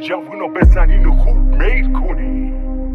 جوونا بزنین و خوب میل کنین.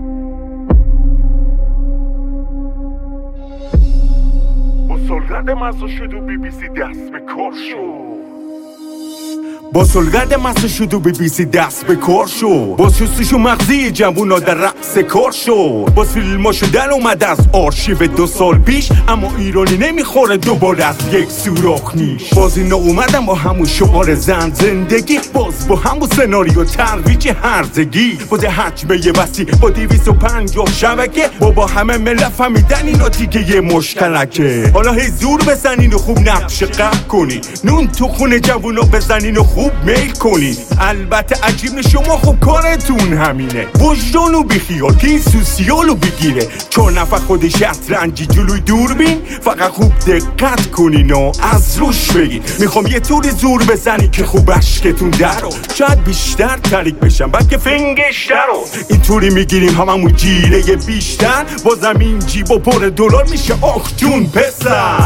با سلگرد مزا شد و BBC دست به کار شد. با سلگرد مزا شد و BBC دست به کار شد. با سوسش و مغزی جوونا در رقص کار شد. با فیلماشو در اومد از آرشیو 2 سال پیش، اما ایرانی نمیخوره دوباره از یک سوراخ نیش. باز اینا اومدن با همون شعار زن زندگی، باز با همون سناریو ترویج هرزگی. با ده حجمه وسیع با 250 شبکه، با همه ملت فهمیدن اینا دیگه یه مشترکه. حالا هی زور بزنین و خوب نقش قهر کنین، نون تو خونه جوونا بزنین و خوب میل کنین. البته عجیب شما خب کارتون همینه، وجدانو بیخیال که این سوسیالو بگیره. 4 نفر خود شطرنجی جلوی دوربین، فقط خوب دقت کنین و از روش بگین. میخوام یه طوری زور بزنی که خوب اشکتون درو، شاید بیشتر تریک بشم بلکه فنگشتر رو. اینطوری میگیریم هممون جیره بیشتر، بازم این جیب و پر دلار میشه آخ جون پسر.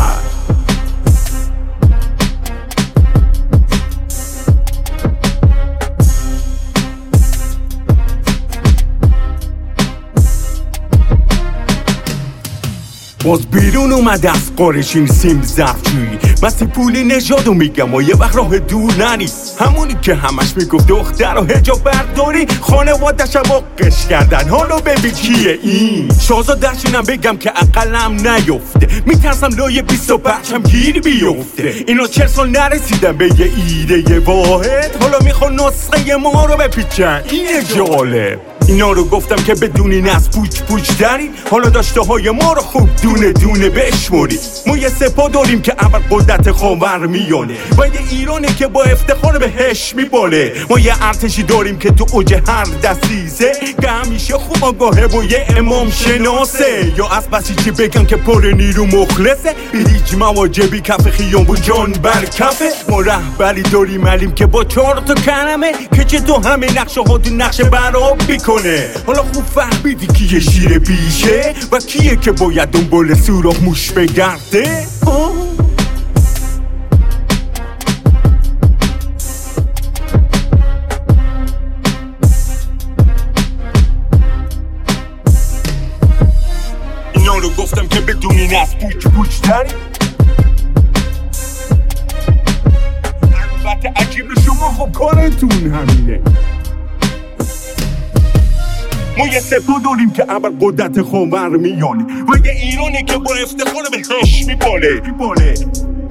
باز بیرون اومده از قارشین سیم ظرفجویی. مستی پولی نژادو میگم و یه وقت راه دور نری، همونی که همش میگفت دختر و حجاب برداری. خانوادش هم واقعش کردن، حالا ببین کیه این. شاهزاده‌شونم بگم که عقلم نیفته، میترسم لای 25 هم گیر بیفته. اینا 40 سال نرسیدن به یه ایده واحد، حالا میخوان نسخه ما رو بپیچن. اینه جالب. اینا رو گفتم که بدونین از پوچ دارین، حالا داشته های ما رو خوب دونه دونه بشمورید. ما یه سپاه داریم که اول قدرت خاور میانه و یه ایرانه که با افتخار بهش میباله. ما یه ارتشی داریم که تو اوج هر دسیزه، که همیشه خوب آگاهه و یه امام شناسه. یا از بسیجی بگم که پر نیرو مخلصه، به هیچ مواجبی کف خیام و جان بر کفه. ما رهبری داریم علیم که با 4 تا کلمه، که چه تو همه نقشه ها تو نقشه براب بیکنه. حالا خوب فهمیدی کیه شیر بیشه و کیه که باید دنبال سوراخ موش بگرده؟ اینا رو گفتم که بدونین از پوچ تری. البته عجیب شما خب کارتون همینه. ما یه سپاه داریم که اول قدرت خاور میانه و یه ایرانه که با افتخار بهش میباله.